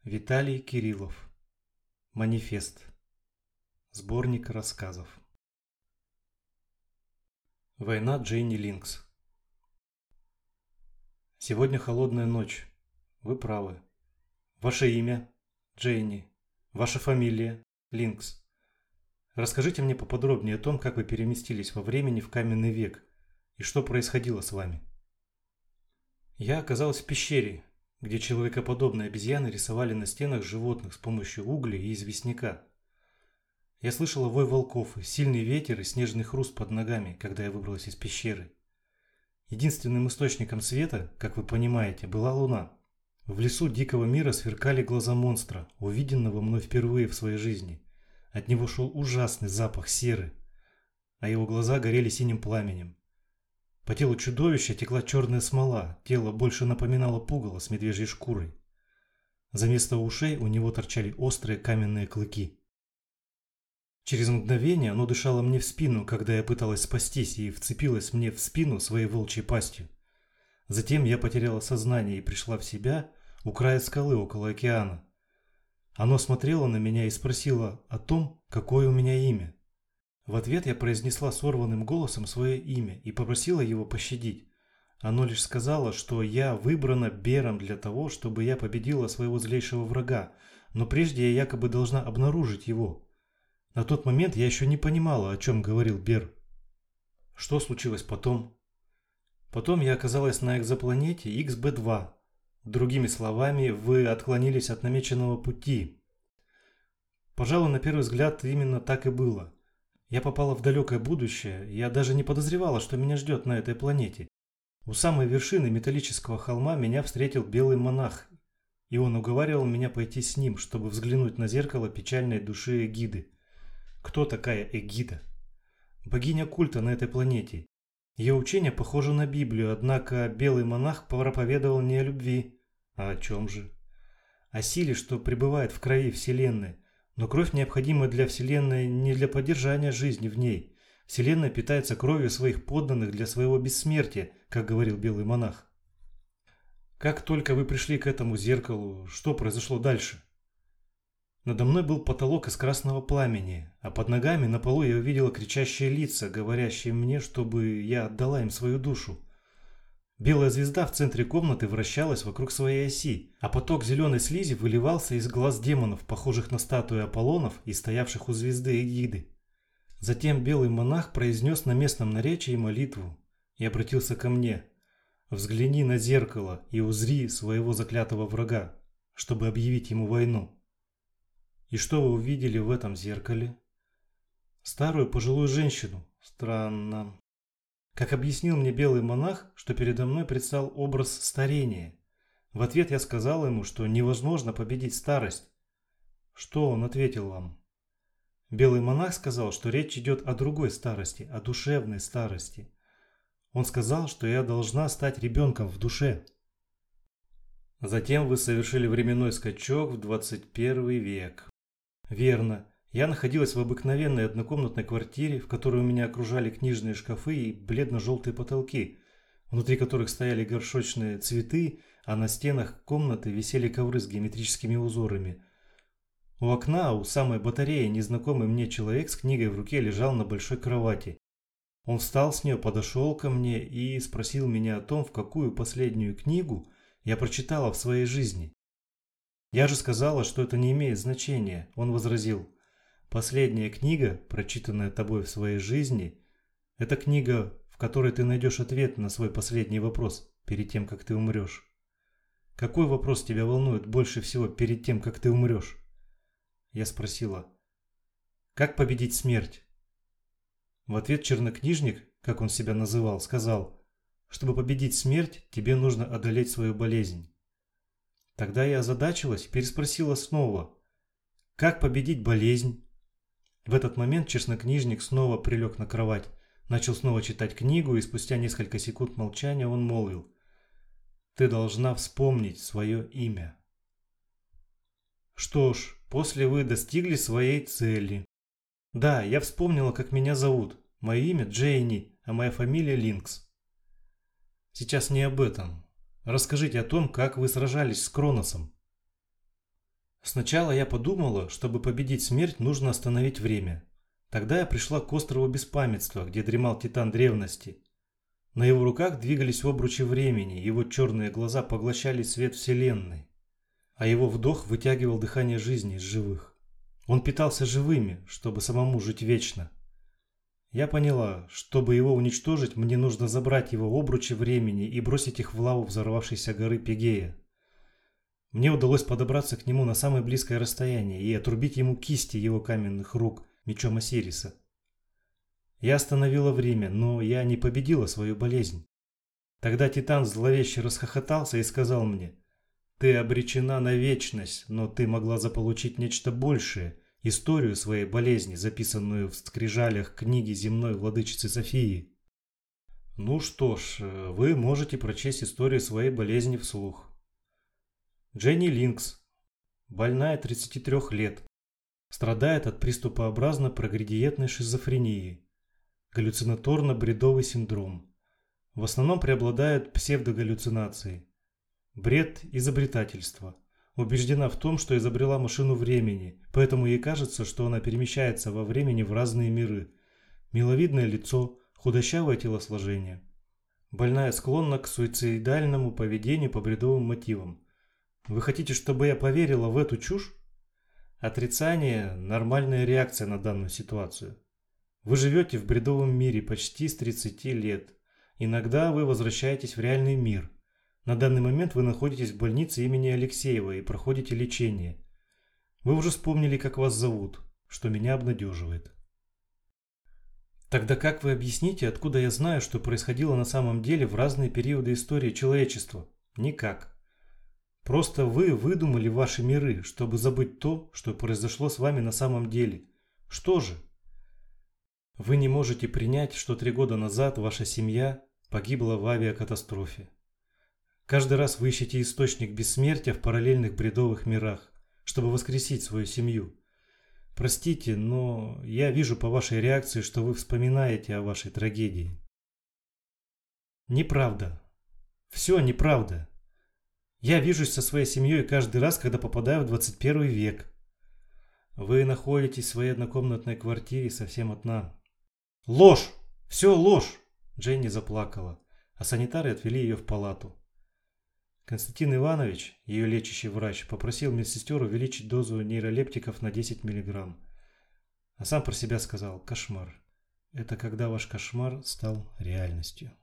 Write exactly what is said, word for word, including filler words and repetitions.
Виталий Кириллов. Манифест. Сборник рассказов. Война Джейни Линкс. Сегодня холодная ночь. Вы правы. Ваше имя? Джейни. Ваша фамилия? Линкс. Расскажите мне поподробнее о том, как вы переместились во времени в каменный век и что происходило с вами. Я оказалась в пещере, где человекоподобные обезьяны рисовали на стенах животных с помощью угля и известняка. Я слышала вой волков, сильный ветер и снежный хруст под ногами, когда я выбралась из пещеры. Единственным источником света, как вы понимаете, была луна. В лесу дикого мира сверкали глаза монстра, увиденного мной впервые в своей жизни. От него шел ужасный запах серы, а его глаза горели синим пламенем. По телу чудовища текла черная смола, тело больше напоминало пугало с медвежьей шкурой. За место ушей у него торчали острые каменные клыки. Через мгновение оно дышало мне в спину, когда я пыталась спастись, и вцепилось мне в спину своей волчьей пастью. Затем я потеряла сознание и пришла в себя у края скалы около океана. Оно смотрело на меня и спросило о том, какое у меня имя. В ответ я произнесла сорванным голосом свое имя и попросила его пощадить. Оно лишь сказало, что я выбрана Бером для того, чтобы я победила своего злейшего врага, но прежде я якобы должна обнаружить его. На тот момент я еще не понимала, о чем говорил Бер. Что случилось потом? Потом я оказалась на экзопланете икс бэ два. Другими словами, вы отклонились от намеченного пути. Пожалуй, на первый взгляд именно так и было. Я попала в далекое будущее, я даже не подозревала, что меня ждет на этой планете. У самой вершины металлического холма меня встретил белый монах, и он уговаривал меня пойти с ним, чтобы взглянуть на зеркало печальной души Эгиды. Кто такая Эгида? Богиня культа на этой планете. Ее учение похоже на Библию, однако белый монах проповедовал не о любви. А о чем же? О силе, что пребывает в крови Вселенной. Но кровь необходима для Вселенной не для поддержания жизни в ней. Вселенная питается кровью своих подданных для своего бессмертия, как говорил белый монах. Как только вы пришли к этому зеркалу, что произошло дальше? Надо мной был потолок из красного пламени, а под ногами на полу я увидела кричащие лица, говорящие мне, чтобы я отдала им свою душу. Белая звезда в центре комнаты вращалась вокруг своей оси, а поток зеленой слизи выливался из глаз демонов, похожих на статуи Аполлонов и стоявших у звезды Эгиды. Затем белый монах произнес на местном наречии молитву и обратился ко мне. «Взгляни на зеркало и узри своего заклятого врага, чтобы объявить ему войну». И что вы увидели в этом зеркале? Старую пожилую женщину. Странно. Как объяснил мне белый монах, что передо мной предстал образ старения. В ответ я сказал ему, что невозможно победить старость. Что он ответил вам? Белый монах сказал, что речь идет о другой старости, о душевной старости. Он сказал, что я должна стать ребенком в душе. Затем вы совершили временной скачок в двадцать первый век. Верно. Я находилась в обыкновенной однокомнатной квартире, в которой у меня окружали книжные шкафы и бледно-желтые потолки, внутри которых стояли горшочные цветы, а на стенах комнаты висели ковры с геометрическими узорами. У окна, у самой батареи, незнакомый мне человек с книгой в руке лежал на большой кровати. Он встал с нее, подошел ко мне и спросил меня о том, в какую последнюю книгу я прочитала в своей жизни. Я же сказала, что это не имеет значения. Он возразил: «Последняя книга, прочитанная тобой в своей жизни, это книга, в которой ты найдешь ответ на свой последний вопрос перед тем, как ты умрешь». Какой вопрос тебя волнует больше всего перед тем, как ты умрешь? Я спросила: «Как победить смерть?» В ответ чернокнижник, как он себя называл, сказал: «Чтобы победить смерть, тебе нужно одолеть свою болезнь». Тогда я озадачилась и переспросила снова: «Как победить болезнь?» В этот момент чернокнижник снова прилег на кровать, начал снова читать книгу, и спустя несколько секунд молчания он молвил: «Ты должна вспомнить свое имя». Что ж, после вы достигли своей цели. Да, я вспомнила, как меня зовут. Мое имя Джейни, а моя фамилия Линкс. Сейчас не об этом. Расскажите о том, как вы сражались с Кроносом. Сначала я подумала, чтобы победить смерть, нужно остановить время. Тогда я пришла к острову Беспамятства, где дремал Титан древности. На его руках двигались обручи времени, его черные глаза поглощали свет Вселенной, а его вдох вытягивал дыхание жизни из живых. Он питался живыми, чтобы самому жить вечно. Я поняла, чтобы его уничтожить, мне нужно забрать его обручи времени и бросить их в лаву взорвавшейся горы Пегея. Мне удалось подобраться к нему на самое близкое расстояние и отрубить ему кисти его каменных рук мечом Осириса. Я остановила время, но я не победила свою болезнь. Тогда Титан зловеще расхохотался и сказал мне: «Ты обречена на вечность, но ты могла заполучить нечто большее, историю своей болезни, записанную в скрижалях книги земной владычицы Софии». Ну что ж, вы можете прочесть историю своей болезни вслух. Дженни Линкс, больная тридцати трёх лет, страдает от приступообразно-прогредиентной шизофрении, галлюцинаторно-бредовый синдром. В основном преобладают псевдогаллюцинации. Бред изобретательства. Убеждена в том, что изобрела машину времени, поэтому ей кажется, что она перемещается во времени в разные миры. Миловидное лицо, худощавое телосложение. Больная склонна к суицидальному поведению по бредовым мотивам. Вы хотите, чтобы я поверила в эту чушь? Отрицание – нормальная реакция на данную ситуацию. Вы живете в бредовом мире почти с тридцати лет. Иногда вы возвращаетесь в реальный мир. На данный момент вы находитесь в больнице имени Алексеева и проходите лечение. Вы уже вспомнили, как вас зовут, что меня обнадеживает. Тогда как вы объясните, откуда я знаю, что происходило на самом деле в разные периоды истории человечества? Никак. Просто вы выдумали ваши миры, чтобы забыть то, что произошло с вами на самом деле. Что же? Вы не можете принять, что три года назад ваша семья погибла в авиакатастрофе. Каждый раз вы ищете источник бессмертия в параллельных бредовых мирах, чтобы воскресить свою семью. Простите, но я вижу по вашей реакции, что вы вспоминаете о вашей трагедии. Неправда. Все неправда. Я вижусь со своей семьей каждый раз, когда попадаю в двадцать первый век. Вы находитесь в своей однокомнатной квартире совсем одна. Ложь! Все ложь! Дженни заплакала, а санитары отвели ее в палату. Константин Иванович, ее лечащий врач, попросил медсестер увеличить дозу нейролептиков на десять миллиграмм. А сам про себя сказал: кошмар. Это когда ваш кошмар стал реальностью.